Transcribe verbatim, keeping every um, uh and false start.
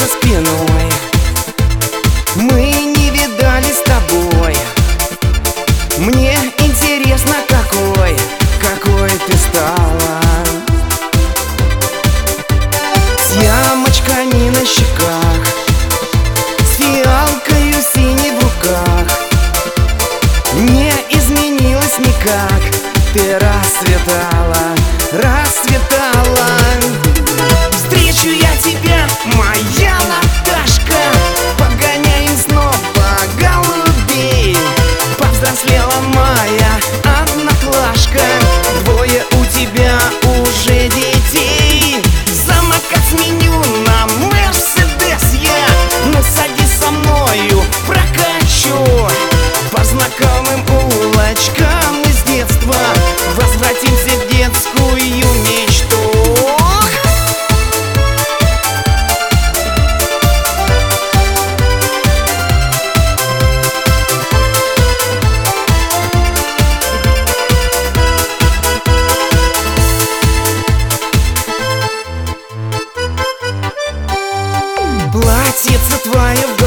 спиной. Мы не видались с тобой. Мне интересно, какой, какой ты стала. С ямочками на щеках, с фиалкою синей в руках. Не изменилась никак, ты расцветала, расцветала. Встречу я тебя, моя Наташка, погоняем снова голубей. Повзрослела моя одноклашка, двое у тебя уже детей. Самокат сменю на Мерседес я, ну садись со мною, прокачу. По знакомым улочкам из детства возвратимся в детскую мечту. Платьице твое в